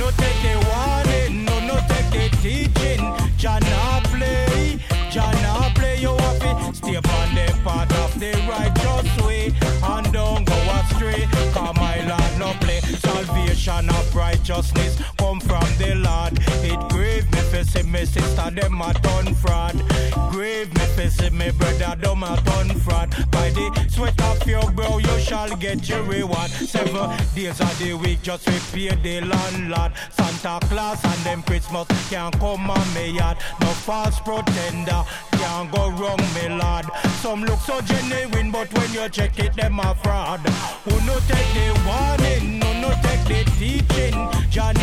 no take the warning, no take the teaching. Jana play, you have to stay on the path of the righteous way and don't go astray. Cause my Lord no play. Salvation of righteousness come from the Lord. It grave me for see me sister them a done fraud. Grave me for see me brother them a done fraud. By the sweat of your brow you shall get your reward. 7 days of the week just repay the landlord. Santa Claus and them Christmas can't come on me yard. No false pretender can't go wrong me lord. Some look so genuine but when you check it them a fraud. Who no take the warning, no take the teaching. John